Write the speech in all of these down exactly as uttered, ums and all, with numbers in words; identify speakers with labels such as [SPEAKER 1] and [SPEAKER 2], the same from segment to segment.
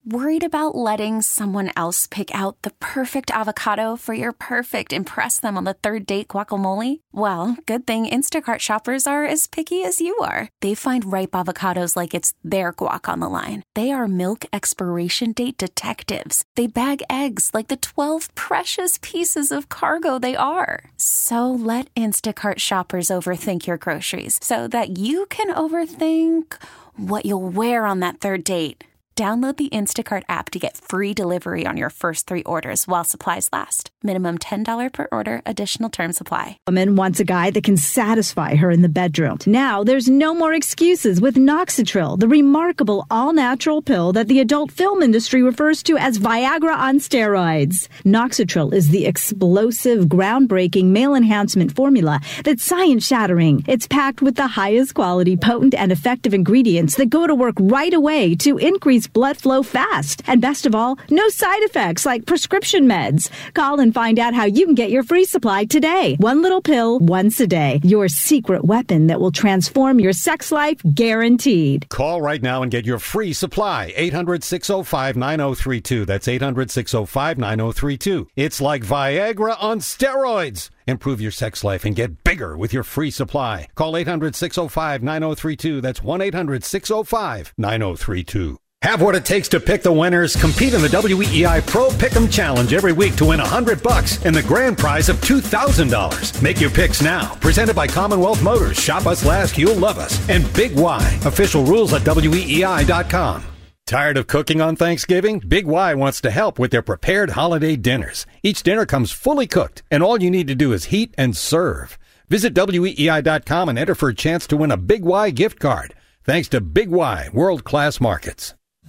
[SPEAKER 1] Worried about letting someone else pick out the perfect avocado for your perfect impress them on the third date guacamole? Well, good thing Instacart shoppers are as picky as you are. They find ripe avocados like it's their guac on the line. They are milk expiration date detectives. They bag eggs like the twelve precious pieces of cargo they are. So let Instacart shoppers overthink your groceries so that you can overthink what you'll wear on that third date. Download the Instacart app to get free delivery on your first three orders while supplies last. Minimum ten dollars per order. Additional terms apply.
[SPEAKER 2] Woman wants a guy that can satisfy her in the bedroom. Now there's no more excuses with Noxitril, the remarkable all-natural pill that the adult film industry refers to as Viagra on steroids. Noxitril is the explosive, groundbreaking male enhancement formula that's science-shattering. It's packed with the highest quality, potent, and effective ingredients that go to work right away to increase blood flow fast. And best of all, no side effects like prescription meds. Call and find out how you can get your free supply today. One little pill, once a day. Your secret weapon that will transform your sex life, guaranteed.
[SPEAKER 3] Call right now and get your free supply. eight hundred, six oh five, nine oh three two. That's eight hundred, six oh five, nine oh three two. It's like Viagra on steroids. Improve your sex life and get bigger with your free supply. Call eight hundred, six oh five, nine oh three two. That's one eight hundred, six oh five, nine oh three two. Have what it takes to pick the winners. Compete in the W E E I Pro Pick'em Challenge every week to win one hundred bucks and the grand prize of two thousand dollars. Make your picks now. Presented by Commonwealth Motors. Shop us last, you'll love us. And Big Y. Official rules at W E E I dot com. Tired of cooking on Thanksgiving? Big Y wants to help with their prepared holiday dinners. Each dinner comes fully cooked, and all you need to do is heat and serve. Visit W E E I dot com and enter for a chance to win a Big Y gift card. Thanks to Big Y, world-class markets.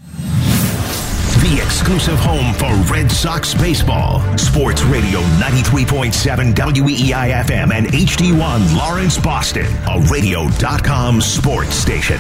[SPEAKER 4] The exclusive home for Red Sox baseball. Sports Radio ninety-three point seven W E E I F M and H D one Lawrence, Boston. A radio dot com sports station.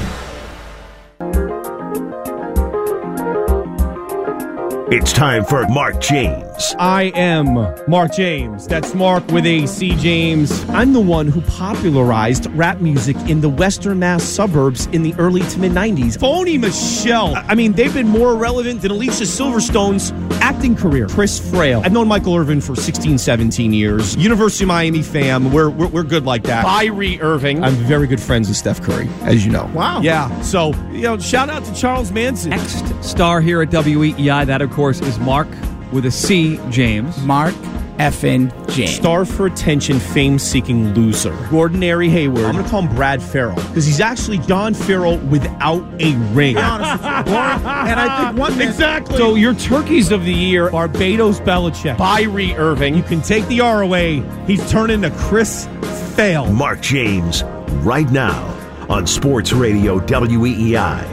[SPEAKER 4] It's time for Mark James.
[SPEAKER 5] I am Mark James. That's Mark with a C. James. I'm the one who popularized rap music in the Western Mass suburbs in the early to mid-nineties. Phony Michelle. I mean, they've been more relevant than Alicia Silverstone's acting career. Chris Frail. I've known Michael Irvin for sixteen, seventeen years. University of Miami fam. We're, we're, we're good like that. Kyrie Irving. I'm very good friends with Steph Curry, as you know.
[SPEAKER 6] Wow.
[SPEAKER 5] Yeah. So, you know, shout out to Charles Manson.
[SPEAKER 7] Next star here at W E E I, that, of course, is Mark with a C, James.
[SPEAKER 6] Mark effing James.
[SPEAKER 5] Starved for attention, fame-seeking loser. Gordon Airy Hayward. I'm going to call him Brad Farrell because he's actually John Farrell without a ring.
[SPEAKER 6] And I think one
[SPEAKER 5] exactly. So your turkeys of the year: Barbados Belichick, Kyrie Irving. You can take the R away. He's turned into Chris Fail.
[SPEAKER 4] Mark James, right now on Sports Radio W E E I.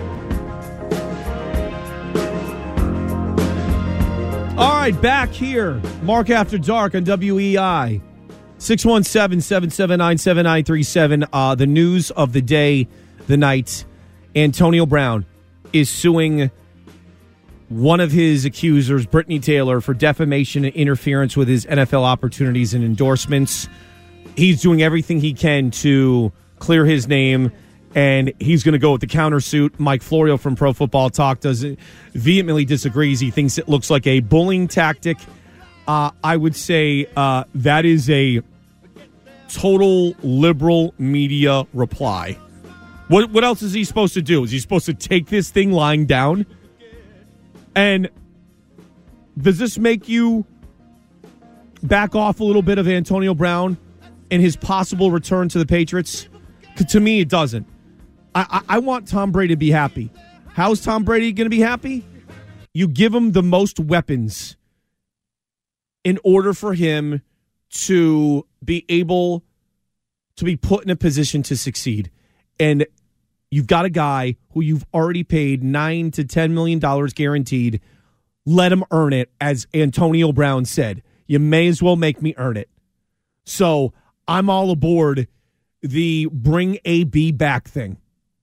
[SPEAKER 5] All right, back here, Mark After Dark on W E I. six one seven, seven seven nine, seven nine three seven. Uh, the news of the day, the night, Antonio Brown is suing one of his accusers, Brittany Taylor, for defamation and interference with his N F L opportunities and endorsements. He's doing everything he can to clear his name, and he's going to go with the countersuit. Mike Florio from Pro Football Talk does vehemently disagrees. He thinks it looks like a bullying tactic. Uh, I would say uh, that is a total liberal media reply. What what else is he supposed to do? Is he supposed to take this thing lying down? And does this make you back off a little bit of Antonio Brown and his possible return to the Patriots? To me, it doesn't. I, I, I want Tom Brady to be happy. How's Tom Brady going to be happy? You give him the most weapons in order for him to be able to be put in a position to succeed. And you've got a guy who you've already paid nine to ten million dollars guaranteed. Let him earn it, as Antonio Brown said. You may as well make me earn it. So I'm all aboard the bring A B back thing.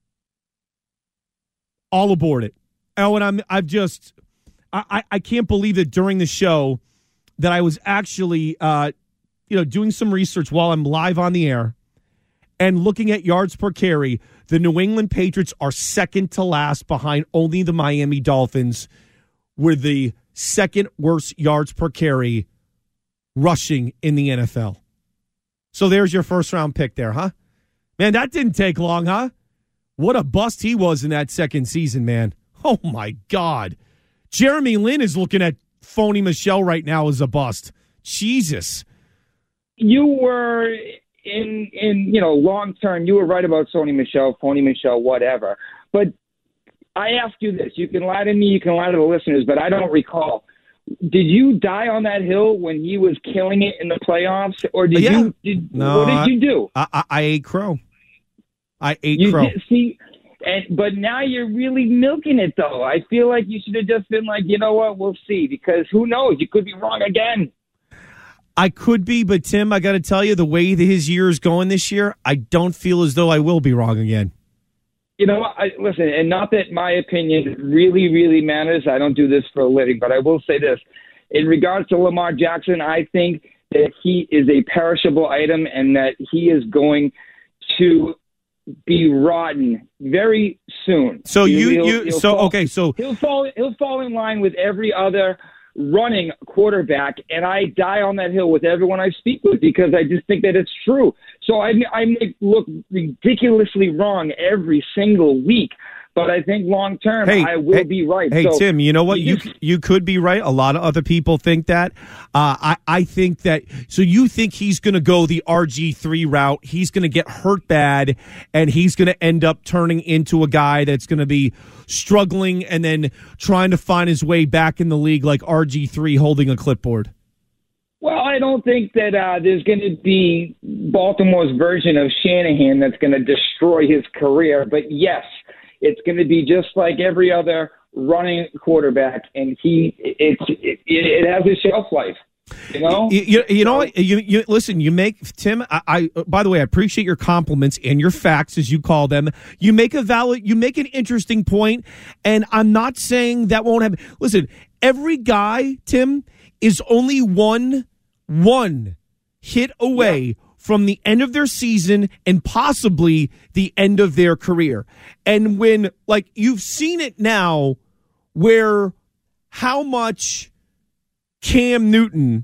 [SPEAKER 5] All aboard it. Oh, and I'm I've just I, I can't believe that during the show that I was actually uh, you know, doing some research while I'm live on the air and looking at yards per carry. The New England Patriots are second to last behind only the Miami Dolphins with the second worst yards per carry rushing in the N F L. So there's your first round pick there, huh? Man, that didn't take long, huh? What a bust he was in that second season, man. Oh, my God. Jeremy Lin is looking at Phony Michel right now as a bust. Jesus.
[SPEAKER 8] You were in, in you know, long term, you were right about Sony Michel, Phony Michel, whatever. But I ask you this. You can lie to me, you can lie to the listeners, but I don't recall. Did you die on that hill when he was killing it in the playoffs? Or did
[SPEAKER 5] yeah.
[SPEAKER 8] you did,
[SPEAKER 5] no,
[SPEAKER 8] what did you do?
[SPEAKER 5] I, I, I ate crow. I ate
[SPEAKER 8] you
[SPEAKER 5] crow.
[SPEAKER 8] Did, see, and but now you're really milking it, though. I feel like you should have just been like, you know what, we'll see, because who knows? You could be wrong again.
[SPEAKER 5] I could be, but Tim, I got to tell you, the way that his year is going this year, I don't feel as though I will be wrong again.
[SPEAKER 8] You know, I, listen, and not that my opinion really, really matters. I don't do this for a living, but I will say this. In regards to Lamar Jackson, I think that he is a perishable item and that he is going to be rotten very soon.
[SPEAKER 5] So you,
[SPEAKER 8] he'll,
[SPEAKER 5] you,
[SPEAKER 8] he'll
[SPEAKER 5] so
[SPEAKER 8] fall,
[SPEAKER 5] okay, so
[SPEAKER 8] he'll fall, he'll fall in line with every other running quarterback, and I die on that hill with everyone I speak with because I just think that it's true. So I, I may look ridiculously wrong every single week, but I think long term
[SPEAKER 5] hey,
[SPEAKER 8] I will
[SPEAKER 5] hey,
[SPEAKER 8] be right.
[SPEAKER 5] Hey,
[SPEAKER 8] so
[SPEAKER 5] Tim, you know what? You
[SPEAKER 8] just,
[SPEAKER 5] you could be right. A lot of other people think that. Uh, I, I think that. So you think he's going to go the R G three route. He's going to get hurt bad, and he's going to end up turning into a guy that's going to be struggling and then trying to find his way back in the league like R G three holding a clipboard.
[SPEAKER 8] Well, I don't think that uh, there's going to be Baltimore's version of Shanahan that's going to destroy his career. But, yes, it's going to be just like every other running quarterback, and he it's, it, it has a shelf life. You know,
[SPEAKER 5] you, you, you know what? You, you listen. You make Tim. I, I. By the way, I appreciate your compliments and your facts, as you call them. You make a valid. You make an interesting point, and I'm not saying that won't happen. Listen, every guy, Tim, is only one one hit away yeah. from the end of their season and possibly the end of their career. And when, like, you've seen it now, where how much Cam Newton,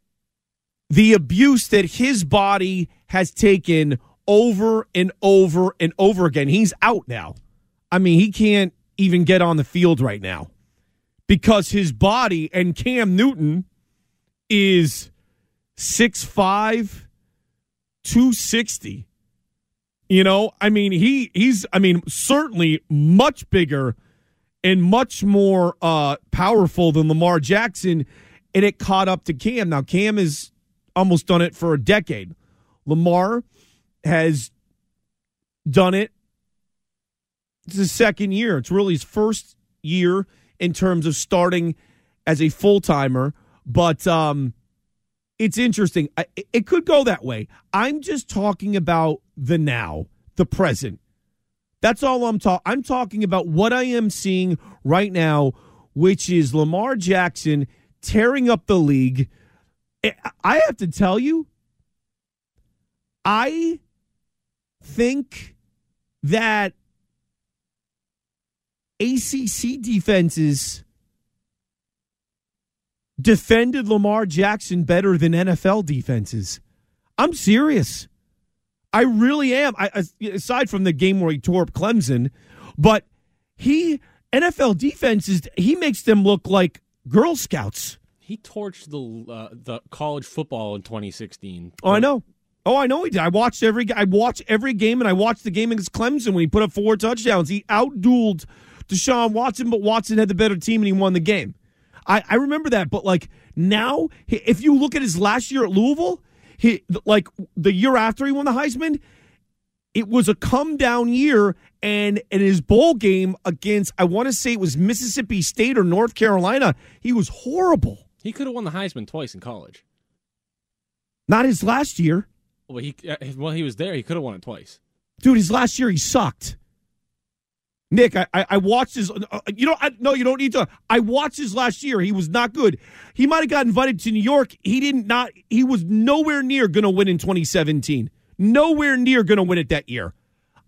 [SPEAKER 5] the abuse that his body has taken over and over and over again. He's out now. I mean, he can't even get on the field right now because his body, and Cam Newton is six five, two sixty. You know, I mean, he he's, I mean, certainly much bigger and much more uh, powerful than Lamar Jackson. And it caught up to Cam. Now, Cam has almost done it for a decade. Lamar has done it. It's his second year. It's really his first year in terms of starting as a full-timer. But um, it's interesting. I, it could go that way. I'm just talking about the now, the present. That's all I'm talking. I'm talking about what I am seeing right now, which is Lamar Jackson tearing up the league. I have to tell you, I think that A C C defenses defended Lamar Jackson better than N F L defenses. I'm serious. I really am. I, aside from the game where he tore up Clemson, but he N F L defenses, he makes them look like Girl Scouts.
[SPEAKER 9] He torched the uh, the college football in twenty sixteen.
[SPEAKER 5] Oh, I know. Oh, I know he did. I watched every I watched every game, and I watched the game against Clemson when he put up four touchdowns. He outdueled Deshaun Watson, but Watson had the better team, and he won the game. I, I remember that, but like now, if you look at his last year at Louisville, he like the year after he won the Heisman, it was a come down year, and in his bowl game against, I want to say it was Mississippi State or North Carolina, he was horrible.
[SPEAKER 9] He could have won the Heisman twice in college.
[SPEAKER 5] Not his last year.
[SPEAKER 9] Well, he uh, well he was there. He could have won it twice.
[SPEAKER 5] Dude, his last year he sucked. Nick, I I, I watched his. Uh, you know, I, no, you don't need to. I watched his last year. He was not good. He might have got invited to New York. He didn't not. He was nowhere near going to win in twenty seventeen. Nowhere near going to win it that year.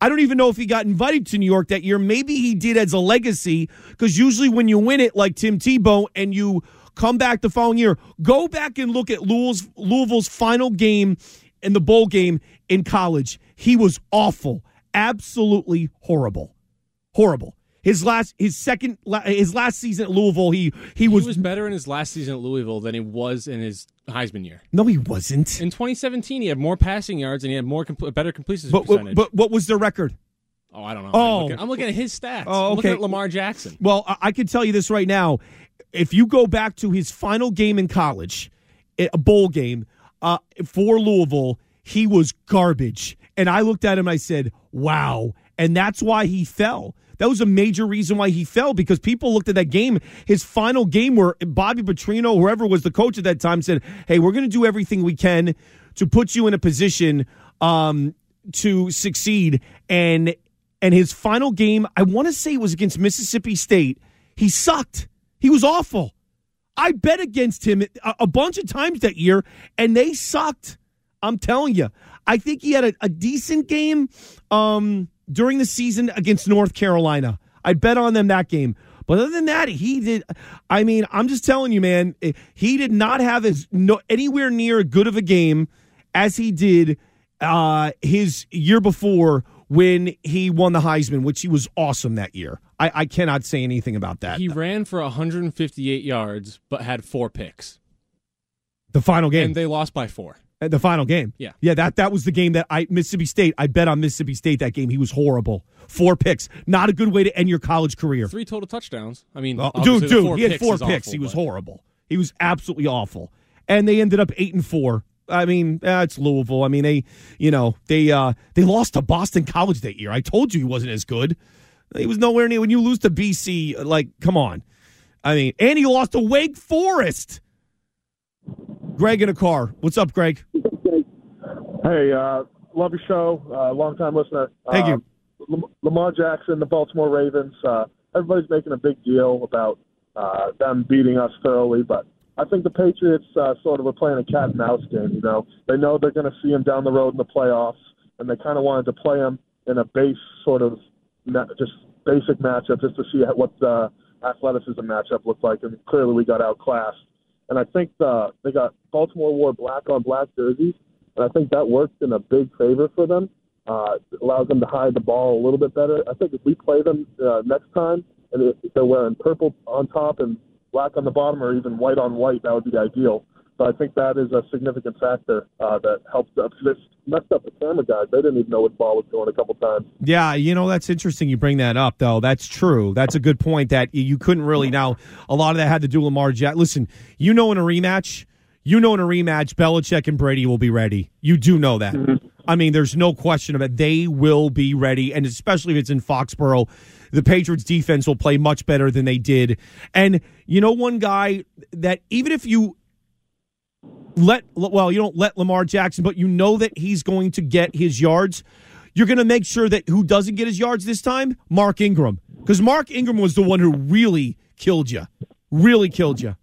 [SPEAKER 5] I don't even know if he got invited to New York that year. Maybe he did as a legacy, because usually when you win it like Tim Tebow and you come back the following year, go back and look at Louisville's, Louisville's final game in the bowl game in college. He was awful. Absolutely horrible. Horrible. His last, his second, his last season at Louisville, he he was,
[SPEAKER 9] he was better in his last season at Louisville than he was in his Heisman year.
[SPEAKER 5] No, he wasn't.
[SPEAKER 9] In twenty seventeen, he had more passing yards and he had more compl- better completion
[SPEAKER 5] but,
[SPEAKER 9] percentage.
[SPEAKER 5] But, but what was their record?
[SPEAKER 9] Oh, I don't know.
[SPEAKER 5] Oh.
[SPEAKER 9] I'm looking, I'm looking at his stats.
[SPEAKER 5] Oh, okay.
[SPEAKER 9] I'm looking at Lamar Jackson.
[SPEAKER 5] Well, I, I can tell you this right now. If you go back to his final game in college, a bowl game uh, for Louisville, he was garbage. And I looked at him and I said, wow. And that's why he fell. That was a major reason why he fell, because people looked at that game, his final game, where Bobby Petrino, whoever was the coach at that time, said, hey, we're going to do everything we can to put you in a position um, to succeed. And and his final game, I want to say it was against Mississippi State, he sucked. He was awful. I bet against him a, a bunch of times that year, and they sucked. I'm telling you. I think he had a, a decent game um, during the season against North Carolina. I bet on them that game. But other than that, he did. I mean, I'm just telling you, man, he did not have as no, anywhere near as good of a game as he did uh, his year before when he won the Heisman, which he was awesome that year. I, I cannot say anything about that.
[SPEAKER 9] He ran for one hundred fifty-eight yards, but had four picks.
[SPEAKER 5] The final game.
[SPEAKER 9] And they lost by four.
[SPEAKER 5] The final game.
[SPEAKER 9] Yeah.
[SPEAKER 5] Yeah, that, that was the game that I, Mississippi State, I bet on Mississippi State that game. He was horrible. Four picks. Not a good way to end your college career.
[SPEAKER 9] Three total touchdowns. I mean,
[SPEAKER 5] uh, dude, dude, he had four picks.
[SPEAKER 9] Awful,
[SPEAKER 5] he was
[SPEAKER 9] but.
[SPEAKER 5] horrible. He was absolutely awful. And they ended up eight and four. I mean, uh, it's Louisville. I mean, they, you know, they uh, they lost to Boston College that year. I told you he wasn't as good. He was nowhere near. When you lose to B C, like, come on. I mean, and he lost to Wake Forest. Greg in a car. What's up, Greg?
[SPEAKER 10] Hey, uh, love your show. Uh, long-time listener.
[SPEAKER 5] Thank
[SPEAKER 10] um, you. Lamar Jackson, the Baltimore Ravens. Uh, everybody's making a big deal about uh, them beating us thoroughly, but I think the Patriots uh, sort of are playing a cat and mouse game. You know, they know they're going to see him down the road in the playoffs, and they kind of wanted to play him in a base sort of ma- just basic matchup just to see what the athleticism matchup looked like, and clearly we got outclassed. And I think the, they got Baltimore wore black on black jerseys. And I think that worked in a big favor for them. Uh, it allows them to hide the ball a little bit better. I think if we play them uh, next time, and if they're wearing purple on top and black on the bottom, or even white on white, that would be ideal. So I think that is a significant factor uh, that helped us. This messed up the camera guys. They didn't even know what ball was going a couple times.
[SPEAKER 5] Yeah, you know, that's interesting you bring that up, though. That's true. That's a good point that you couldn't really. Now, a lot of that had to do with Lamar Jackson. Listen, you know in a rematch, you know in a rematch, Belichick and Brady will be ready. You do know that. Mm-hmm. I mean, there's no question of it. They will be ready, and especially if it's in Foxborough, the Patriots defense will play much better than they did. And you know one guy that even if you let, well, you don't let Lamar Jackson, but you know that he's going to get his yards, you're going to make sure that who doesn't get his yards this time? Mark Ingram. Because Mark Ingram was the one who really killed you. Really killed you.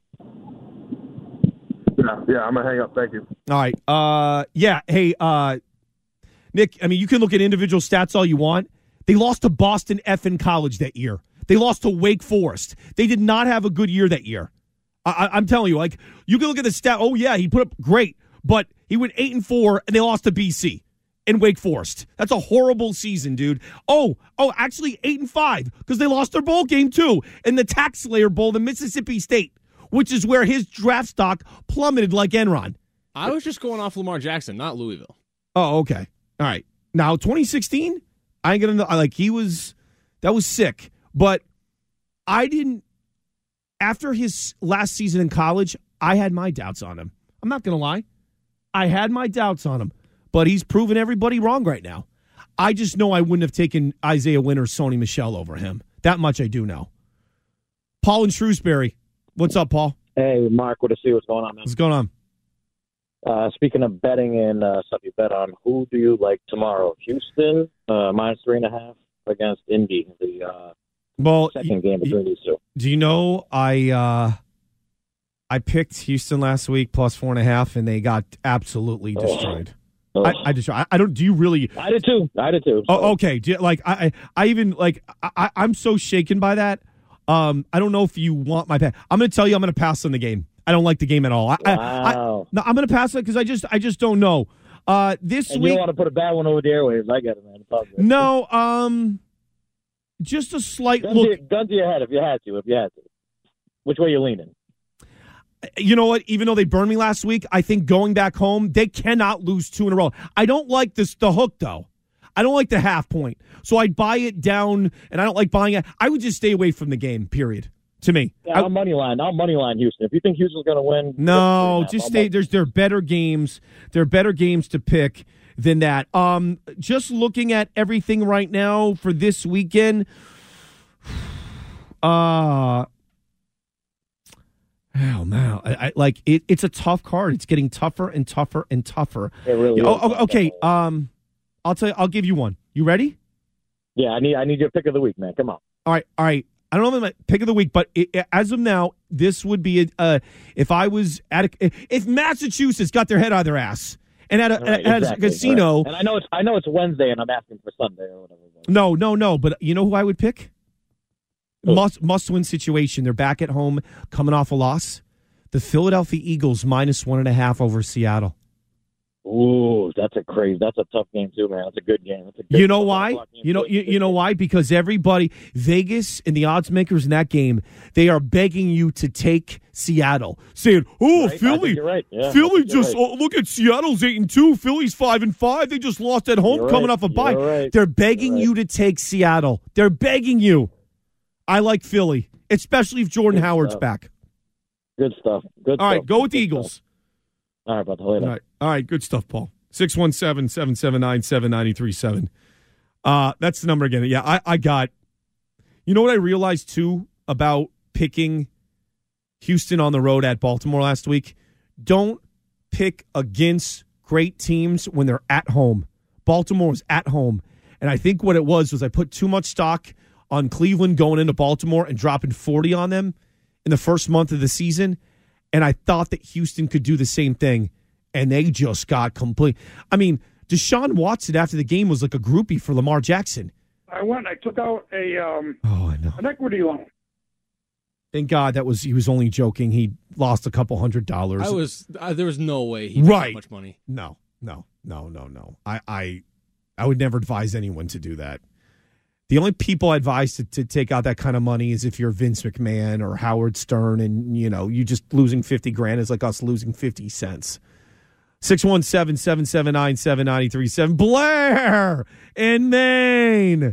[SPEAKER 10] Yeah, yeah, I'm going to hang up. Thank you.
[SPEAKER 5] All right. Uh, yeah, hey, uh, Nick, I mean, you can look at individual stats all you want. They lost to Boston effing College that year. They lost to Wake Forest. They did not have a good year that year. I, I'm telling you, like, you can look at the stat. Oh, yeah, he put up great, but he went eight and four, and they lost to B C and Wake Forest. That's a horrible season, dude. Oh, oh, actually eight and five because they lost their bowl game, too, in the Tax Slayer Bowl, the Mississippi State, which is where his draft stock plummeted like Enron.
[SPEAKER 9] I was just going off Lamar Jackson, not Louisville.
[SPEAKER 5] Oh, okay. All right. Now, twenty sixteen, I ain't going to know. Like, he was, that was sick. But I didn't, after his last season in college, I had my doubts on him. I'm not going to lie. I had my doubts on him. But he's proven everybody wrong right now. I just know I wouldn't have taken Isaiah Wynn or Sony Michel over him. That much I do know. Paul in Shrewsbury. What's up, Paul?
[SPEAKER 11] Hey, Mark. What to see? What's going on, man?
[SPEAKER 5] What's going on?
[SPEAKER 11] Uh, speaking of betting and uh, stuff you bet on, who do you like tomorrow? Houston, uh, minus three and a half against Indy, the uh,
[SPEAKER 5] well,
[SPEAKER 11] second game between these two.
[SPEAKER 5] Do you know I uh, I picked Houston last week plus four and a half, and they got absolutely destroyed. I, I just I, I don't. Do you really?
[SPEAKER 11] I did too. I did too.
[SPEAKER 5] So. Oh, okay. Do you, like I, I, I even like I, I'm so shaken by that. Um, I don't know if you want my pass. I'm going to tell you, I'm going to pass on the game. I don't like the game at all. I,
[SPEAKER 11] wow.
[SPEAKER 5] I, I, no, I'm going to pass it because I just I just don't know. Uh, this
[SPEAKER 11] and
[SPEAKER 5] week,
[SPEAKER 11] you don't want to put a bad one over the airwaves. I get it, man.
[SPEAKER 5] No, um, just a slight
[SPEAKER 11] gun
[SPEAKER 5] look.
[SPEAKER 11] To, gun to your head if you had to. If you had to, which way you leaning?
[SPEAKER 5] You know what? Even though they burned me last week, I think going back home, they cannot lose two in a row. I don't like this the hook, though. I don't like the half point. So I'd buy it down, and I don't like buying it. I would just stay away from the game, period, to me.
[SPEAKER 11] Yeah, I'll money line. I'll money line Houston. If you think Houston's going to win.
[SPEAKER 5] No, just stay. There's There are better games. There are better games to pick than that. Um, just looking at everything right now for this weekend, uh... Oh man, I, I, like it, it's a tough card. It's getting tougher and tougher and tougher.
[SPEAKER 11] It really
[SPEAKER 5] oh,
[SPEAKER 11] is.
[SPEAKER 5] oh, okay, um, I'll tell you. I'll give you one. You ready?
[SPEAKER 11] Yeah, I need. I need your pick of the week, man. Come on.
[SPEAKER 5] All right, all right. I don't know if I'm pick of the week, but it, as of now, this would be a, uh, if I was at a, if Massachusetts got their head out of their ass and at a,
[SPEAKER 11] right,
[SPEAKER 5] at
[SPEAKER 11] exactly,
[SPEAKER 5] a casino.
[SPEAKER 11] right. And I know it's I know it's Wednesday, and I'm asking for Sunday or whatever.
[SPEAKER 5] No, no, no. But you know who I would pick? Ooh. Must must win situation. They're back at home, coming off a loss. The Philadelphia Eagles minus one and a half over Seattle.
[SPEAKER 11] Ooh, that's a crazy. That's a tough game too, man. That's a good game. That's a good
[SPEAKER 5] you know why? You know you, you know why? Because everybody, Vegas and the odds makers in that game, they are begging you to take Seattle, saying, "Oh,
[SPEAKER 11] right?
[SPEAKER 5] Philly,
[SPEAKER 11] right. yeah,
[SPEAKER 5] Philly just
[SPEAKER 11] right.
[SPEAKER 5] oh, look at Seattle's eight and two, Philly's five and five. They just lost at home,
[SPEAKER 11] you're
[SPEAKER 5] coming
[SPEAKER 11] right.
[SPEAKER 5] off a bye.
[SPEAKER 11] Right.
[SPEAKER 5] They're begging
[SPEAKER 11] right.
[SPEAKER 5] you to take Seattle. They're begging you. I like Philly, especially if Jordan
[SPEAKER 11] good
[SPEAKER 5] Howard's
[SPEAKER 11] stuff.
[SPEAKER 5] back.
[SPEAKER 11] Good stuff. Good.
[SPEAKER 5] All right,
[SPEAKER 11] stuff.
[SPEAKER 5] go with the
[SPEAKER 11] good
[SPEAKER 5] Eagles.
[SPEAKER 11] Stuff. All right, brother. Later.
[SPEAKER 5] All right, all right, good stuff, Paul. six one seven, seven seven nine, seven nine three seven. Uh, that's the number again. Yeah, I, I got – you know what I realized, too, about picking Houston on the road at Baltimore last week? Don't pick against great teams when they're at home. Baltimore was at home. And I think what it was was I put too much stock on Cleveland going into Baltimore and dropping forty on them in the first month of the season. And I thought that Houston could do the same thing. And they just got complete. I mean, Deshaun Watson after the game was like a groupie for Lamar Jackson.
[SPEAKER 12] I went. I took out a um,
[SPEAKER 5] oh, I know.
[SPEAKER 12] an equity loan.
[SPEAKER 5] Thank God that was he was only joking. He lost a couple hundred dollars.
[SPEAKER 9] I was uh, there was no way he made
[SPEAKER 5] right.
[SPEAKER 9] that much money.
[SPEAKER 5] No, no, no, no, no. I, I, I would never advise anyone to do that. The only people I advise to, to take out that kind of money is if you're Vince McMahon or Howard Stern, and you know you just losing fifty grand is like us losing fifty cents. six one seven, seven seven nine, seven nine three seven. Blair in Maine.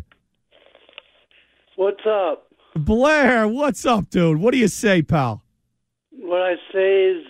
[SPEAKER 13] What's up?
[SPEAKER 5] Blair, what's up, dude? What do you say, pal?
[SPEAKER 13] What I say is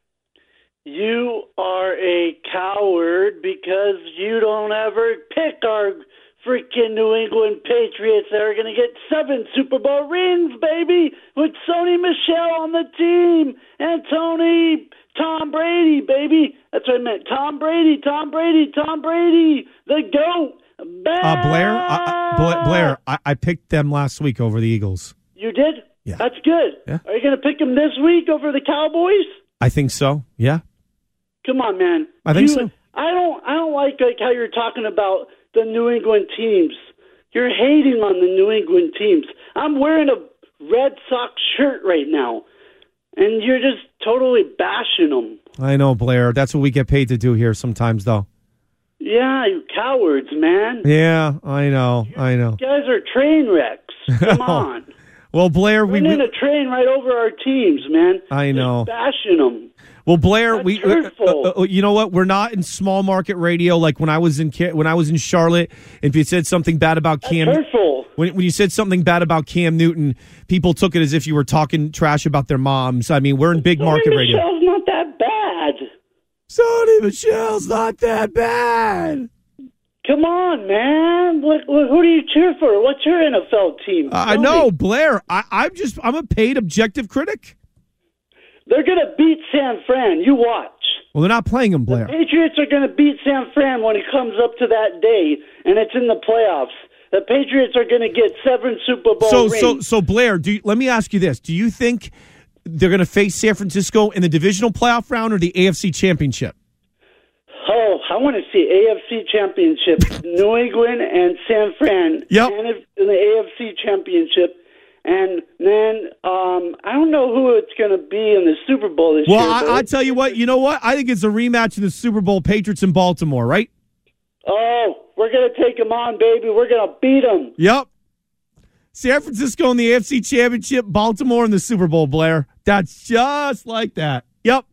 [SPEAKER 13] you are a coward because you don't ever pick our freaking New England Patriots that are going to get seven Super Bowl rings, baby, with Sony Michel on the team and Tony... Tom Brady, baby. That's what I meant. Tom Brady, Tom Brady, Tom Brady, the GOAT.
[SPEAKER 5] Uh, Blair, I, I, Blair, I, I picked them last week over the Eagles.
[SPEAKER 13] You did?
[SPEAKER 5] Yeah.
[SPEAKER 13] That's good.
[SPEAKER 5] Yeah.
[SPEAKER 13] Are you going to pick them this week over the Cowboys?
[SPEAKER 5] I think so. Yeah.
[SPEAKER 13] Come on, man.
[SPEAKER 5] I think
[SPEAKER 13] you,
[SPEAKER 5] so.
[SPEAKER 13] I don't. I don't like like how you're talking about the New England teams. You're hating on the New England teams. I'm wearing a Red Sox shirt right now. And you're just totally bashing them.
[SPEAKER 5] I know, Blair. That's what we get paid to do here sometimes, though.
[SPEAKER 13] Yeah, you cowards, man.
[SPEAKER 5] Yeah, I know. I know.
[SPEAKER 13] You guys are train wrecks. Come on.
[SPEAKER 5] Well, Blair, we...
[SPEAKER 13] Running a train right over our teams, man.
[SPEAKER 5] I know.
[SPEAKER 13] Just bashing them.
[SPEAKER 5] Well, Blair,
[SPEAKER 13] That's
[SPEAKER 5] we uh, uh, you know what? We're not in small market radio like when I was in when I was in Charlotte. If you said something bad about
[SPEAKER 13] That's
[SPEAKER 5] Cam,
[SPEAKER 13] hurtful.
[SPEAKER 5] When when you said something bad about Cam Newton, people took it as if you were talking trash about their moms. I mean, we're in big
[SPEAKER 13] Sony
[SPEAKER 5] market radio.
[SPEAKER 13] Michel's not that bad.
[SPEAKER 5] Sony Michel's not that bad.
[SPEAKER 13] Come on, man. What, what, who do you cheer for? What's your N F L team?
[SPEAKER 5] Uh, I know, Blair. I, I'm just I'm a paid objective critic.
[SPEAKER 13] They're going to beat San Fran. You watch.
[SPEAKER 5] Well, they're not playing them, Blair.
[SPEAKER 13] The Patriots are going to beat San Fran when it comes up to that day, and it's in the playoffs. The Patriots are going to get seven Super Bowl
[SPEAKER 5] so,
[SPEAKER 13] rings.
[SPEAKER 5] So, so Blair, do you, let me ask you this. Do you think they're going to face San Francisco in the divisional playoff round or the A F C Championship?
[SPEAKER 13] Oh, I want to see A F C Championship, New England and San Fran.
[SPEAKER 5] Yep.
[SPEAKER 13] And in the A F C Championship. And then um, I don't know who it's going to be in the Super Bowl this
[SPEAKER 5] well,
[SPEAKER 13] year.
[SPEAKER 5] Well, I, I tell you what, you know what? I think it's a rematch in the Super Bowl, Patriots in Baltimore, right?
[SPEAKER 13] Oh, we're going to take them on, baby. We're going to beat them.
[SPEAKER 5] Yep. San Francisco in the A F C Championship, Baltimore in the Super Bowl, Blair. That's just like that. Yep.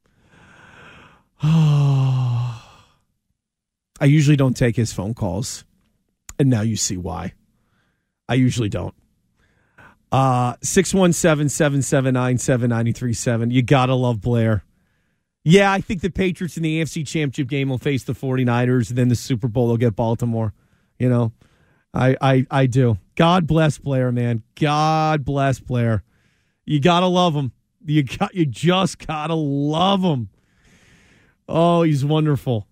[SPEAKER 5] I usually don't take his phone calls, and now you see why. I usually don't. Uh, six one seven, seven seven nine, seven nine three seven. You got to love Blair. Yeah, I think the Patriots in the A F C Championship game will face the 49ers, and then the Super Bowl will get Baltimore. You know, I, I, I do. God bless Blair, man. God bless Blair. You got to love him. You got, you just got to love him. Oh, he's wonderful.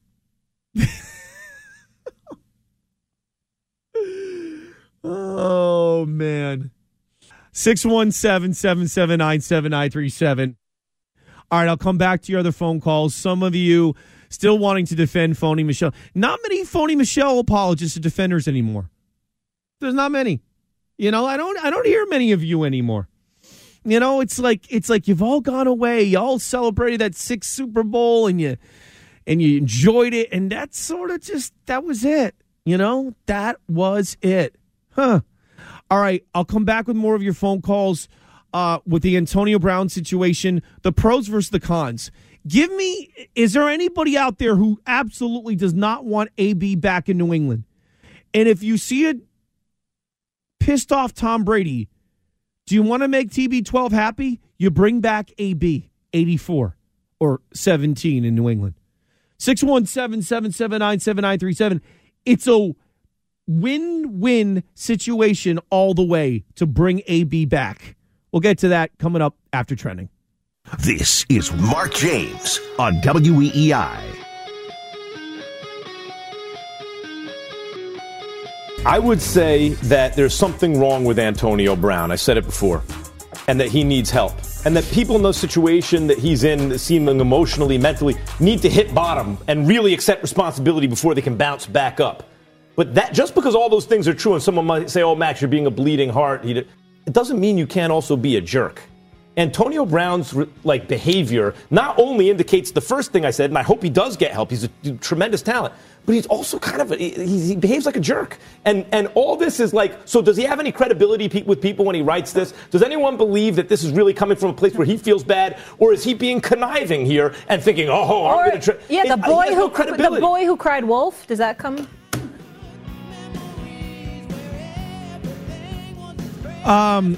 [SPEAKER 5] Oh, man. six one seven, seven seven nine, seven nine three seven. All right, I'll come back to your other phone calls. Some of you still wanting to defend Phony Michelle. Not many Phony Michelle apologists or defenders anymore. There's not many. You know, I don't I don't hear many of you anymore. You know, it's like it's like you've all gone away. You all celebrated that sixth Super Bowl and you and you enjoyed it, and that's sort of just that was it. You know, that was it. Huh. All right, I'll come back with more of your phone calls uh, with the Antonio Brown situation, the pros versus the cons. Give me, is there anybody out there who absolutely does not want A B back in New England? And if you see a pissed off Tom Brady, do you want to make T B twelve happy? You bring back A B, eighty-four or seventeen in New England. six one seven, seven seven nine, seven nine three seven. It's a win-win situation all the way to bring A B back. We'll get to that coming up after trending.
[SPEAKER 4] This is Mark James on W E E I.
[SPEAKER 14] I would say that there's something wrong with Antonio Brown. I said it before. And that he needs help. And that people in the situation that he's in, seeming emotionally, mentally, need to hit bottom and really accept responsibility before they can bounce back up. But that just because all those things are true, and someone might say, oh, Max, you're being a bleeding heart, it doesn't mean you can't also be a jerk. Antonio Brown's like behavior not only indicates the first thing I said, and I hope he does get help. He's a tremendous talent, but he's also kind of a, he, he behaves like a jerk. And and all this is like, so does he have any credibility pe- with people when he writes this? Does anyone believe that this is really coming from a place where he feels bad, or is he being conniving here and thinking, oh, I'm going to try?
[SPEAKER 15] Yeah, the
[SPEAKER 14] it,
[SPEAKER 15] boy who
[SPEAKER 14] no credibility.
[SPEAKER 15] the boy who cried wolf. Does that come?
[SPEAKER 5] Um.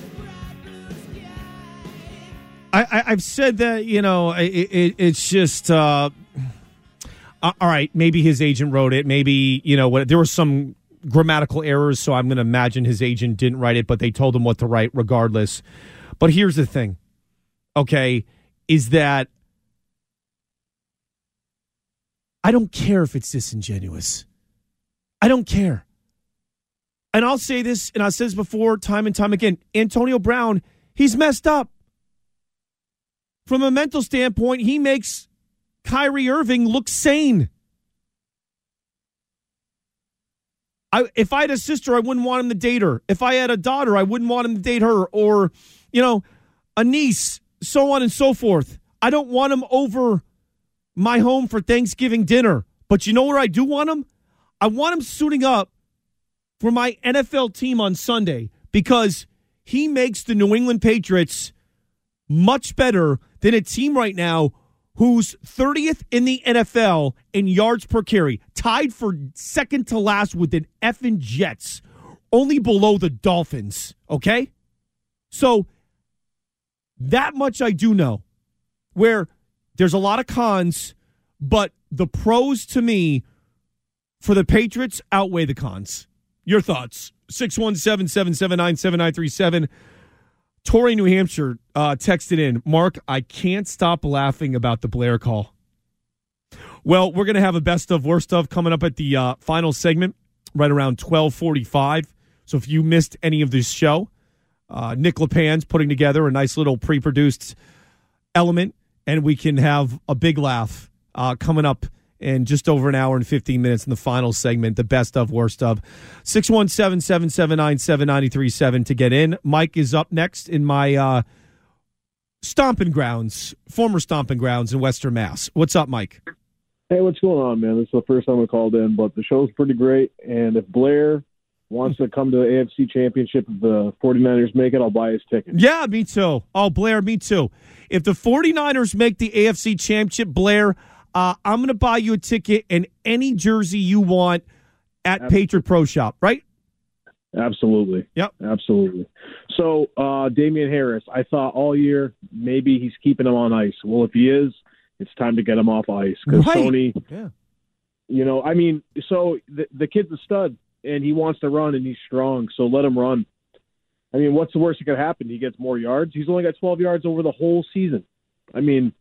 [SPEAKER 5] I, I, I've said that, you know, it, it, it's just, uh, all right, maybe his agent wrote it. Maybe, you know, what, there were some grammatical errors, so I'm going to imagine his agent didn't write it, but they told him what to write regardless. But here's the thing, okay, is that I don't care if it's disingenuous. I don't care. And I'll say this, and I've said this before time and time again, Antonio Brown, he's messed up. From a mental standpoint, he makes Kyrie Irving look sane. I, if I had a sister, I wouldn't want him to date her. If I had a daughter, I wouldn't want him to date her. Or, you know, a niece, so on and so forth. I don't want him over my home for Thanksgiving dinner. But you know where I do want him? I want him suiting up for my N F L team on Sunday because he makes the New England Patriots much better than a team right now who's thirtieth in the N F L in yards per carry, tied for second to last with the effing Jets, only below the Dolphins, okay? So that much I do know, where there's a lot of cons, but the pros to me for the Patriots outweigh the cons. Your thoughts? six one seven, seven seven nine, seven nine three seven. Torrey, New Hampshire, uh, texted in, Mark, I can't stop laughing about the Blair call. Well, we're going to have a best of, worst of coming up at the uh, final segment right around twelve forty-five. So if you missed any of this show, uh, Nick LePan's putting together a nice little pre-produced element, and we can have a big laugh uh, coming up and just over an hour and fifteen minutes in the final segment, the best of, worst of. six one seven, seven seven nine, seven nine three seven to get in. Mike is up next in my uh, stomping grounds, former stomping grounds in Western Mass. What's up, Mike?
[SPEAKER 16] Hey, what's going on, man? This is the first time I called in, but the show's pretty great, and if Blair wants to come to the A F C Championship, if the 49ers make it, I'll buy his ticket.
[SPEAKER 5] Yeah, me too. Oh, Blair, me too. If the 49ers make the A F C Championship, Blair, uh, I'm going to buy you a ticket and any jersey you want at Absolutely. Patriot Pro Shop, right?
[SPEAKER 16] Absolutely.
[SPEAKER 5] Yep.
[SPEAKER 16] Absolutely. So, uh, Damian Harris, I thought all year maybe he's keeping him on ice. Well, if he is, it's time to get him off ice. Because
[SPEAKER 5] right.
[SPEAKER 16] Sony,
[SPEAKER 5] yeah.
[SPEAKER 16] you know, I mean, so the, the kid's a stud. And he wants to run, and he's strong, so let him run. I mean, what's the worst that could happen? He gets more yards. He's only got twelve yards over the whole season. I mean,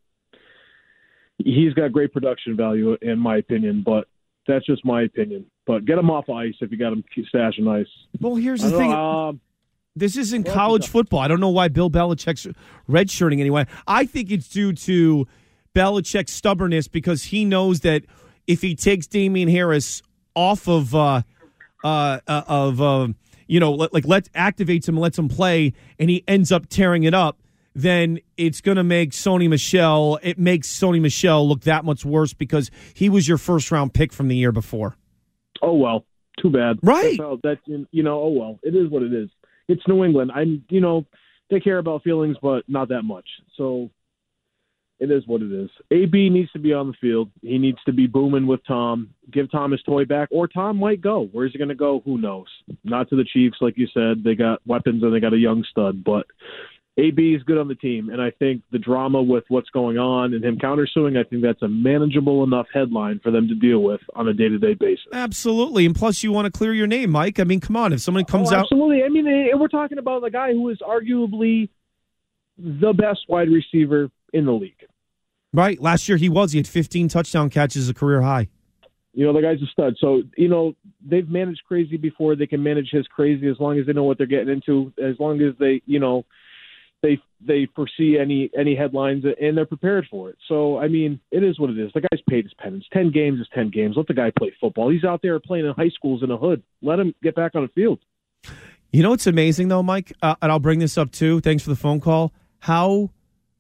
[SPEAKER 16] he's got great production value, in my opinion, but that's just my opinion. But get him off ice if you got him stashing ice.
[SPEAKER 5] Well, here's the thing.
[SPEAKER 16] Know, um,
[SPEAKER 5] this isn't college football. I don't know why Bill Belichick's redshirting anyway. I think it's due to Belichick's stubbornness because he knows that if he takes Damian Harris off of uh, – Uh, uh, of uh, you know, like let activates him, lets him play, and he ends up tearing it up, then it's going to make Sony Michel. It makes Sony Michel look that much worse because he was your first round pick from the year before.
[SPEAKER 16] Oh well, too bad.
[SPEAKER 5] Right?
[SPEAKER 16] That's, how, that's you know. Oh well, it is what it is. It's New England. I'm you know they care about feelings, but not that much. So it is what it is. A B needs to be on the field. He needs to be booming with Tom. Give Tom his toy back, or Tom might go. Where's he going to go? Who knows? Not to the Chiefs, like you said. They got weapons and they got a young stud, but A B is good on the team. And I think the drama with what's going on and him countersuing, I think that's a manageable enough headline for them to deal with on a day-to-day basis.
[SPEAKER 5] Absolutely. And plus, you want to clear your name, Mike. I mean, come on. If someone comes
[SPEAKER 16] oh,
[SPEAKER 5] out.
[SPEAKER 16] Absolutely. I mean, we're talking about the guy who is arguably the best wide receiver in the league.
[SPEAKER 5] Right. Last year he was. He had fifteen touchdown catches, a career high.
[SPEAKER 16] You know, the guy's a stud. So, you know, they've managed crazy before. They can manage his crazy as long as they know what they're getting into, as long as they, you know, they they foresee any any headlines and they're prepared for it. So, I mean, it is what it is. The guy's paid his penance. Ten games is ten games. Let the guy play football. He's out there playing in high schools in a hood. Let him get back on the field.
[SPEAKER 5] You know what's amazing, though, Mike? Uh, and I'll bring this up, too. Thanks for the phone call. How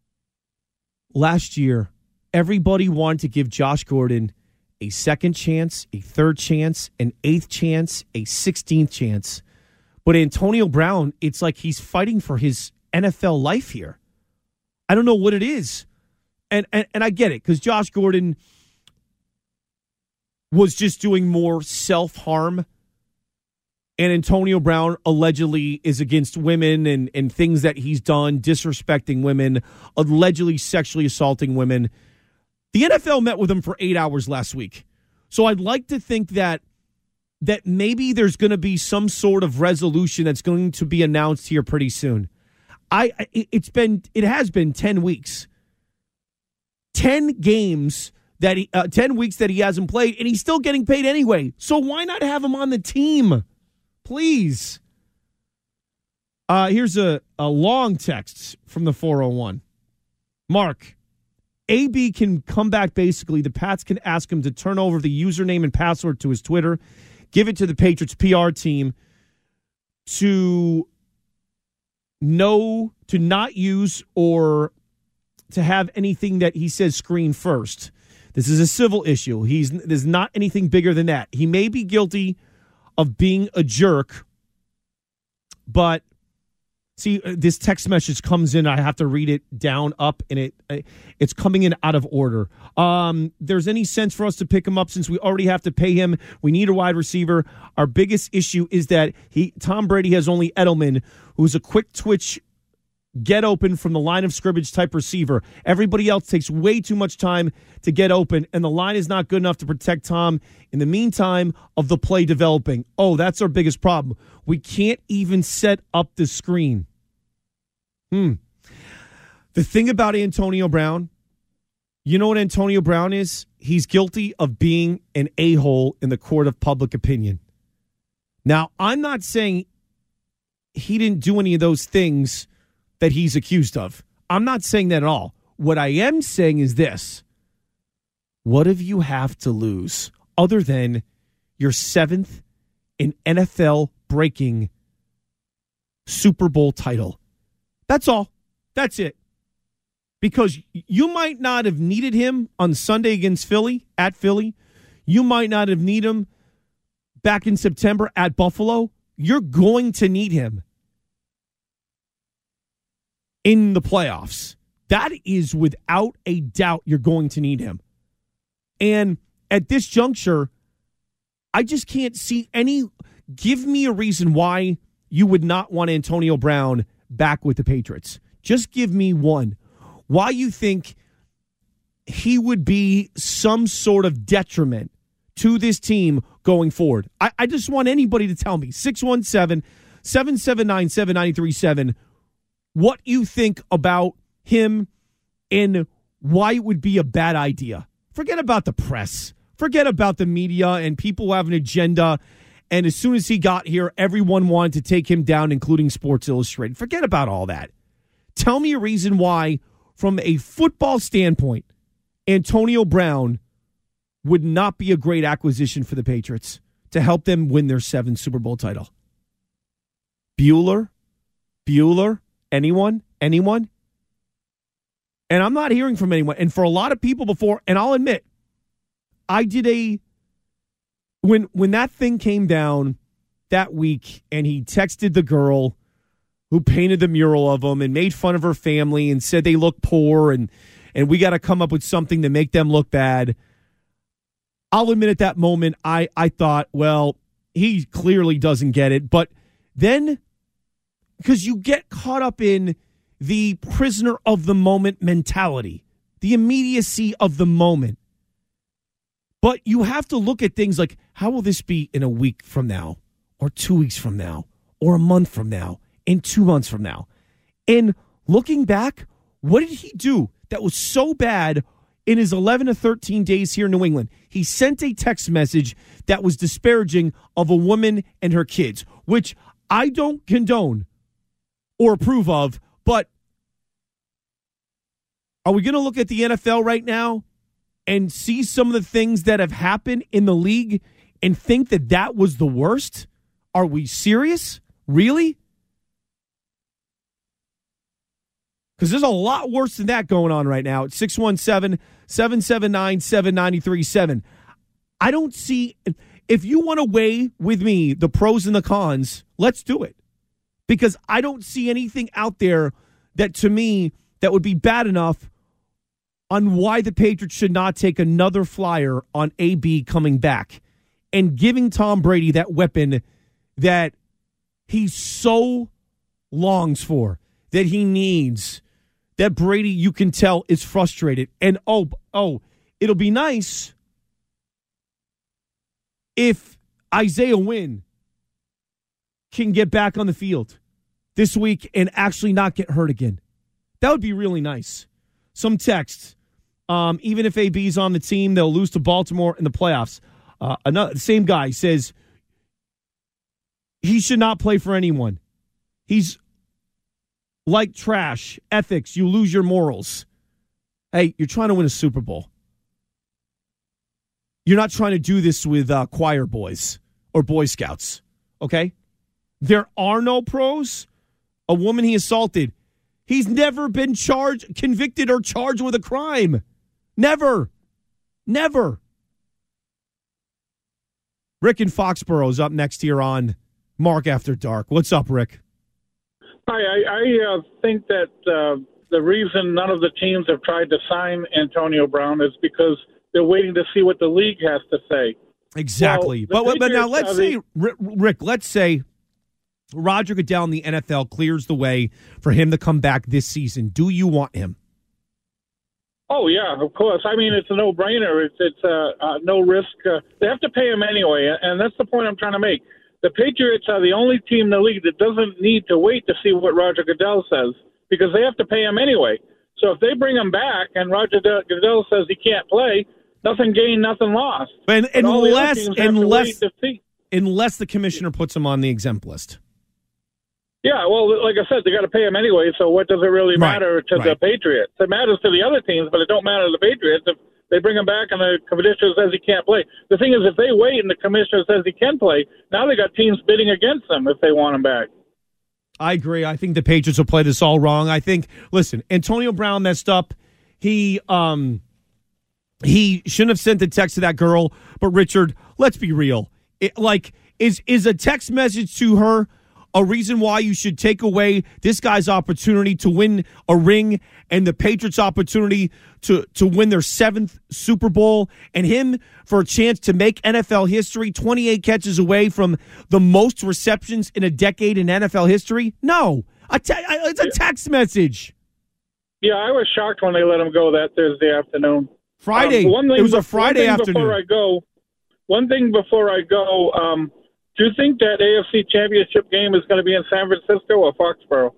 [SPEAKER 5] last year everybody wanted to give Josh Gordon a second chance, a third chance, an eighth chance, a sixteenth chance. But Antonio Brown, it's like he's fighting for his N F L life here. I don't know what it is. And and, and I get it, because Josh Gordon was just doing more self-harm. And Antonio Brown allegedly is against women and, and things that he's done, disrespecting women, allegedly sexually assaulting women. The N F L met with him for eight hours last week. So I'd like to think that that maybe there's going to be some sort of resolution that's going to be announced here pretty soon. I it's been it has been ten weeks. ten games that he uh, ten weeks that he hasn't played, and he's still getting paid anyway. So why not have him on the team? Please. Uh, here's a, a long text from the four oh one. Mark, A B can come back basically. The Pats can ask him to turn over the username and password to his Twitter, give it to the Patriots P R team to know, to not use or to have anything that he says screen first. This is a civil issue. He's There's not anything bigger than that. He may be guilty of being a jerk, but see, this text message comes in. I have to read it down, up, and it it's coming in out of order. Um, there's any sense for us to pick him up since we already have to pay him? We need a wide receiver. Our biggest issue is that he Tom Brady has only Edelman, who's a quick twitch, get open from the line of scrimmage type receiver. Everybody else takes way too much time to get open, and the line is not good enough to protect Tom in the meantime of the play developing. Oh, that's our biggest problem. We can't even set up the screen. Hmm. The thing about Antonio Brown, you know what Antonio Brown is? He's guilty of being an a-hole in the court of public opinion. Now, I'm not saying he didn't do any of those things that he's accused of. I'm not saying that at all. What I am saying is this. what have you have to lose other than your seventh in N F L breaking Super Bowl title? That's all. That's it. Because you might not have needed him on Sunday against Philly, at Philly. You might not have needed him back in September at Buffalo. You're going to need him in the playoffs. That is without a doubt you're going to need him. And at this juncture, I just can't see any. Give me a reason why you would not want Antonio Brown back with the Patriots. Just give me one. Why you think he would be some sort of detriment to this team going forward. I, I just want anybody to tell me, six one seven, seven seven nine, seven nine three seven, what you think about him and why it would be a bad idea. Forget about the press. Forget about the media and people who have an agenda. And as soon as he got here, everyone wanted to take him down, including Sports Illustrated. Forget about all that. Tell me a reason why, from a football standpoint, Antonio Brown would not be a great acquisition for the Patriots to help them win their seventh Super Bowl title. Bueller? Bueller? Anyone? Anyone? And I'm not hearing from anyone. And for a lot of people before, and I'll admit, I did a, when when that thing came down that week and he texted the girl who painted the mural of him and made fun of her family and said they look poor and, and we got to come up with something to make them look bad. I'll admit at that moment, I, I thought, well, he clearly doesn't get it. But then, because you get caught up in the prisoner of the moment mentality, the immediacy of the moment. But you have to look at things like, how will this be in a week from now, or two weeks from now, or a month from now, and two months from now? And looking back, what did he do that was so bad in his eleven to thirteen days here in New England? He sent a text message that was disparaging of a woman and her kids, which I don't condone or approve of. But are we going to look at the N F L right now and see some of the things that have happened in the league and think that that was the worst? Are we serious? Really? Because there's a lot worse than that going on right now. It's six one seven, seven seven nine, seven nine three seven. I don't see, if you want to weigh with me the pros and the cons, let's do it. Because I don't see anything out there that, to me, that would be bad enough on why the Patriots should not take another flyer on A B coming back and giving Tom Brady that weapon that he so longs for, that he needs, that Brady, you can tell, is frustrated. And, oh, oh, it'll be nice if Isaiah Wynn can get back on the field this week and actually not get hurt again. That would be really nice. Some text. Um, even if A B's on the team, they'll lose to Baltimore in the playoffs. Uh, another same guy says he should not play for anyone. He's like trash, ethics. You lose your morals. Hey, you're trying to win a Super Bowl. You're not trying to do this with uh, choir boys or Boy Scouts, okay? There are no pros. A woman he assaulted, he's never been charged, convicted, or charged with a crime. Never. Never. Rick in Foxborough is up next here on Mark After Dark. What's up, Rick?
[SPEAKER 12] Hi, I, I uh, think that uh, the reason none of the teams have tried to sign Antonio Brown is because they're waiting to see what the league has to say.
[SPEAKER 5] Exactly.
[SPEAKER 12] Well,
[SPEAKER 5] but, but now
[SPEAKER 12] Patriots,
[SPEAKER 5] let's
[SPEAKER 12] uh,
[SPEAKER 5] say,
[SPEAKER 12] the,
[SPEAKER 5] Rick, let's say Roger Goodell in the N F L clears the way for him to come back this season. Do you want him?
[SPEAKER 12] Oh, yeah, of course. I mean, it's a no-brainer. It's it's uh, uh, no risk. Uh, they have to pay him anyway, and that's the point I'm trying to make. The Patriots are the only team in the league that doesn't need to wait to see what Roger Goodell says because they have to pay him anyway. So if they bring him back and Roger Goodell says he can't play, nothing gained, nothing lost.
[SPEAKER 5] And,
[SPEAKER 12] but
[SPEAKER 5] unless unless,
[SPEAKER 12] to
[SPEAKER 5] unless the commissioner puts him on the exempt list.
[SPEAKER 12] Yeah, well, like I said, they got to pay him anyway, so what does it really matter right, to
[SPEAKER 5] right.
[SPEAKER 12] the Patriots? It matters to the other teams, but it don't matter to the Patriots if They bring him back, and the commissioner says he can't play. The thing is, if they wait and the commissioner says he can play, now they got teams bidding against them if they want him back.
[SPEAKER 5] I agree. I think the Patriots will play this all wrong. I think, listen, Antonio Brown messed up. He um he shouldn't have sent the text to that girl. But Richard, let's be real. It, like, is is a text message to her a reason why you should take away this guy's opportunity to win a ring and the Patriots' opportunity to, to win their seventh Super Bowl and him for a chance to make N F L history, twenty-eight catches away from the most receptions in a decade in N F L history? No. A te- it's a text message.
[SPEAKER 12] Yeah, I was shocked when they let him go that Thursday afternoon.
[SPEAKER 5] Friday.
[SPEAKER 12] Um, one thing,
[SPEAKER 5] it was a Friday
[SPEAKER 12] one thing
[SPEAKER 5] afternoon.
[SPEAKER 12] Before I go, one thing before I go, um, do you think that A F C Championship game is going to be in San Francisco or Foxborough?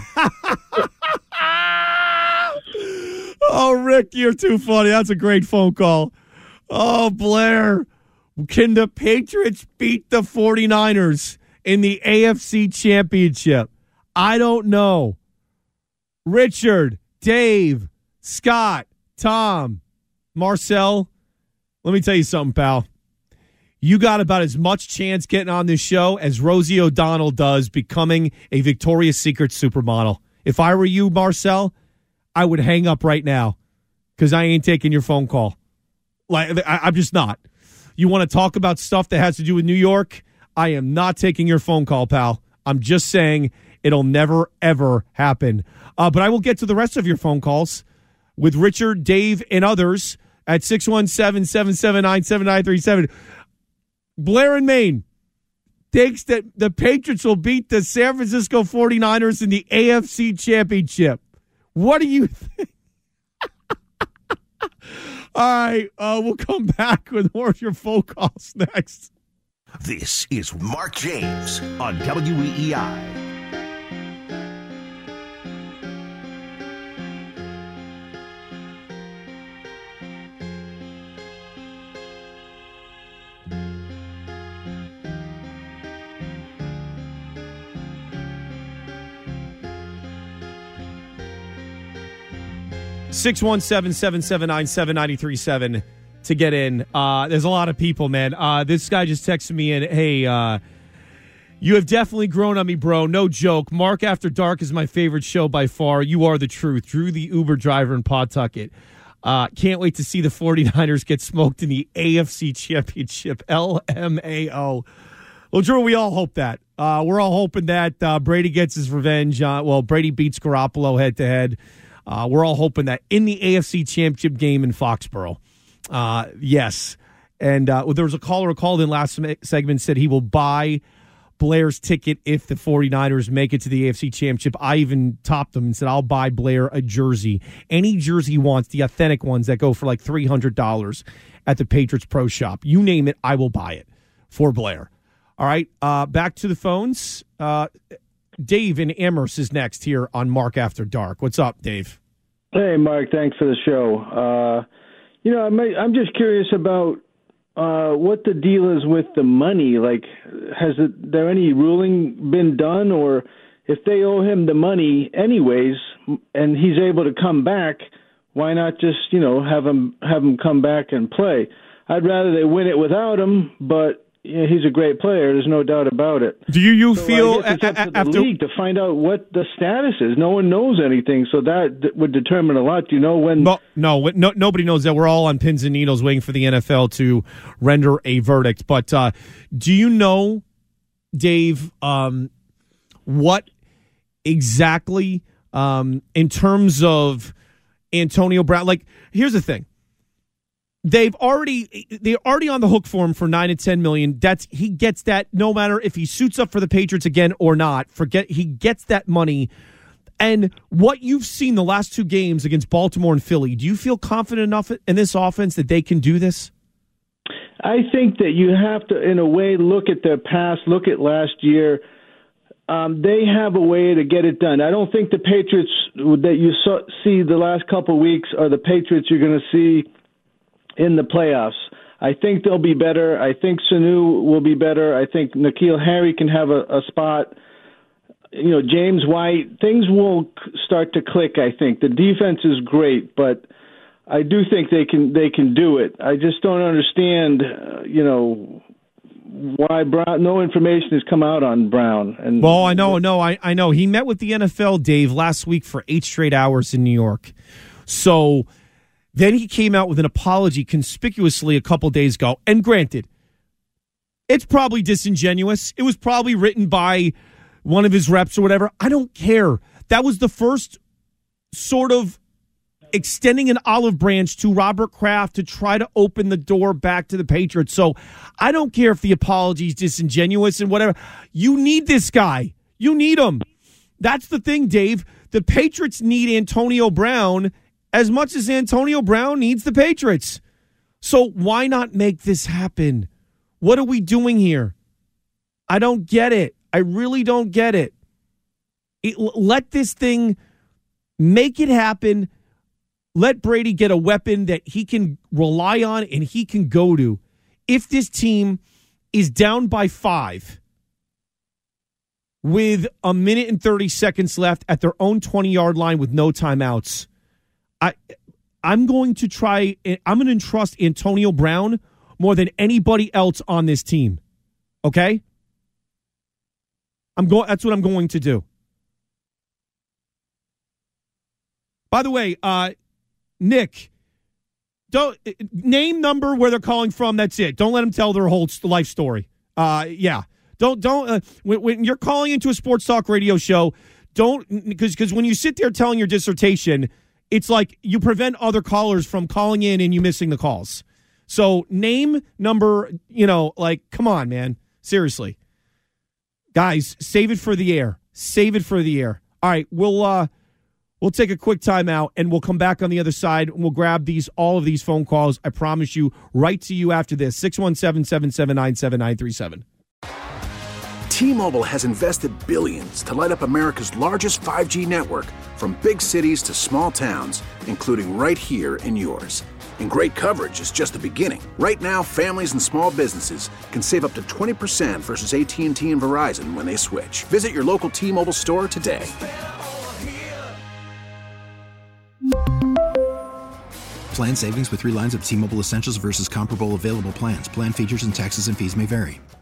[SPEAKER 5] Oh, Rick, you're too funny. That's a great phone call. Oh, Blair, can the Patriots beat the 49ers in the A F C Championship? I don't know. Richard, Dave, Scott, Tom, Marcel, let me tell you something, pal. You got about as much chance getting on this show as Rosie O'Donnell does becoming a Victoria's Secret supermodel. If I were you, Marcel, I would hang up right now because I ain't taking your phone call. Like I, I'm just not. You want to talk about stuff that has to do with New York? I am not taking your phone call, pal. I'm just saying it'll never, ever happen. Uh, but I will get to the rest of your phone calls with Richard, Dave, and others at six one seven, seven seven nine, seven nine three seven. Blair in Maine thinks that the Patriots will beat the San Francisco 49ers in the A F C Championship. What do you think? All right, uh, we'll come back with more of your phone calls next.
[SPEAKER 4] This is Mark James on W E E I.
[SPEAKER 5] six one seven, seven seven nine, seven nine three seven to get in. Uh, there's a lot of people, man. Uh, this guy just texted me in, hey, uh, you have definitely grown on me, bro. No joke. Mark After Dark is my favorite show by far. You are the truth. Drew, the Uber driver in Pawtucket. Uh, can't wait to see the 49ers get smoked in the A F C Championship. L M A O. Well, Drew, we all hope that. Uh, we're all hoping that uh, Brady gets his revenge. Uh, well, Brady beats Garoppolo head-to-head. Uh, we're all hoping that in the A F C Championship game in Foxborough. Uh, yes. And uh, well, there was a caller who called in last segment, said he will buy Blair's ticket if the 49ers make it to the A F C Championship. I even topped him and said, I'll buy Blair a jersey. Any jersey he wants, the authentic ones that go for like three hundred dollars at the Patriots Pro Shop. You name it, I will buy it for Blair. All right, uh, back to the phones. Uh, Dave in Amherst is next here on Mark After Dark. What's up, Dave?
[SPEAKER 17] Hey, Mark. Thanks for the show. Uh, you know, I'm, I'm just curious about uh, what the deal is with the money. Like, has it, there any ruling been done? Or if they owe him the money anyways and he's able to come back, why not just, you know, have him, have him come back and play? I'd rather they win it without him, but yeah, he's a great player. There's no doubt about it.
[SPEAKER 5] Do you, you
[SPEAKER 17] so
[SPEAKER 5] feel
[SPEAKER 17] I guess it's up to the
[SPEAKER 5] after
[SPEAKER 17] league to find out what the status is? No one knows anything, so that would determine a lot. Do you know when?
[SPEAKER 5] No, no, no, nobody knows that. We're all on pins and needles waiting for the N F L to render a verdict. But uh, do you know, Dave, um, what exactly um, in terms of Antonio Brown? Like, here's the thing. They've already they're already on the hook for him for nine and ten million. That's he gets that no matter if he suits up for the Patriots again or not. Forget he gets that money. And what you've seen the last two games against Baltimore and Philly, do you feel confident enough in this offense that they can do this?
[SPEAKER 17] I think that you have to, in a way, look at their past, look at last year. Um, they have a way to get it done. I don't think the Patriots that you saw, see the last couple of weeks are the Patriots you're going to see in the playoffs. I think they'll be better. I think Sanu will be better. I think N'Keal Harry can have a, a spot. You know, James White, things will start to click, I think. The defense is great, but I do think they can they can do it. I just don't understand, uh, you know, why Brown. No information has come out on Brown. And
[SPEAKER 5] well, I know, no, I I know he met with the N F L, Dave, last week for eight straight hours in New York. So then he came out with an apology conspicuously a couple days ago. And granted, it's probably disingenuous. It was probably written by one of his reps or whatever. I don't care. That was the first sort of extending an olive branch to Robert Kraft to try to open the door back to the Patriots. So I don't care if the apology is disingenuous and whatever. You need this guy. You need him. That's the thing, Dave. The Patriots need Antonio Brown as much as Antonio Brown needs the Patriots. So why not make this happen? What are we doing here? I don't get it. I really don't get it. it let this thing, make it happen. Let Brady get a weapon that he can rely on and he can go to. If this team is down by five with a minute and thirty seconds left at their own twenty-yard line with no timeouts, I, I'm going to try, I'm going to entrust Antonio Brown more than anybody else on this team. Okay? I'm going. That's what I'm going to do. By the way, uh, Nick, don't name number where they're calling from. That's it. Don't let them tell their whole life story. Uh, yeah. Don't don't uh, when, when you're calling into a sports talk radio show, don't because because when you sit there telling your dissertation, it's like you prevent other callers from calling in and you missing the calls. So name number, you know, like come on, man, seriously, guys, save it for the air. Save it for the air. All right, we'll uh. We'll take a quick timeout, and we'll come back on the other side, and we'll grab these all of these phone calls, I promise you, right to you after this. six one seven, seven seven nine, seven nine three seven.
[SPEAKER 18] T-Mobile has invested billions to light up America's largest five G network, from big cities to small towns, including right here in yours. And great coverage is just the beginning. Right now, families and small businesses can save up to twenty percent versus A T and T and Verizon when they switch. Visit your local T-Mobile store today.
[SPEAKER 19] Plan savings with three lines of T-Mobile Essentials versus comparable available plans. Plan features and taxes and fees may vary.